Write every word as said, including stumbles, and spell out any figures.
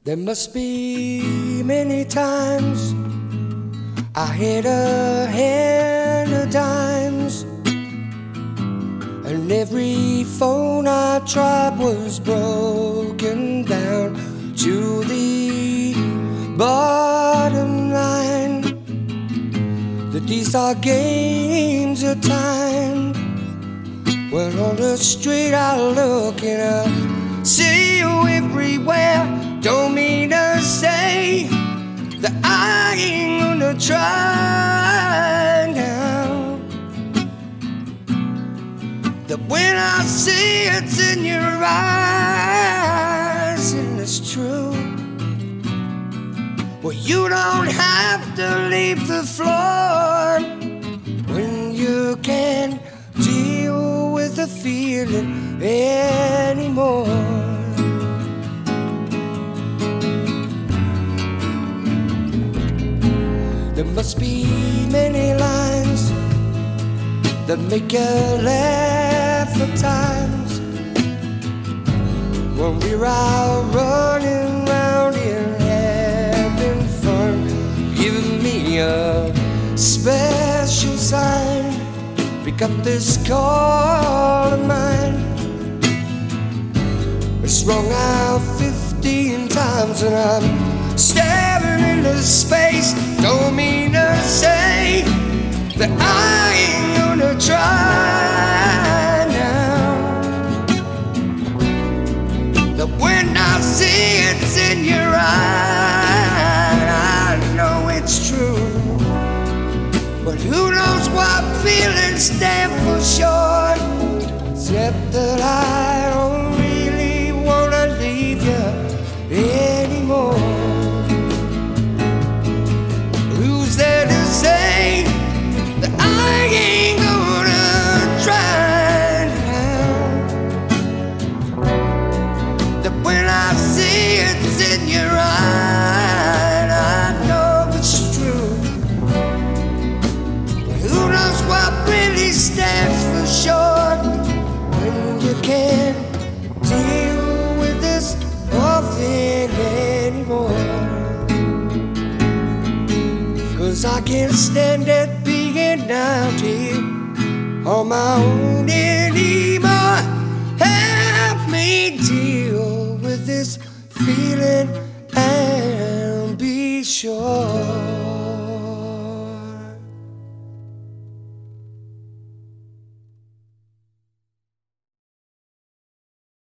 There must be many times I had a hand of dimes, and every phone I tried was broken down to the bottom line. That these are games of time. Well, on the street I look and I see you everywhere. Don't mean to say that I ain't gonna try now. That when I see it's in your eyes and it's true, well, you don't have to leave the floor when you can't deal with the feeling anymore. There must be many lines that make you laugh at times when we're out running round here having fun. Give me a special sign, pick up this call of mine. It's rung out fifteen times and I'm staring into space. Don't mean to say that I ain't gonna try now. That when I see it's in your eye, I know it's true. But who knows what feelings stand for sure, except that I don't really wanna leave you anymore. Who's there to say that I ain't gonna try now? That when I see it's in your eye, I know it's true. But who knows what really stands for sure when you can't deal with this whole thing anymore? 'Cause I can't stand it being out here on my own anymore.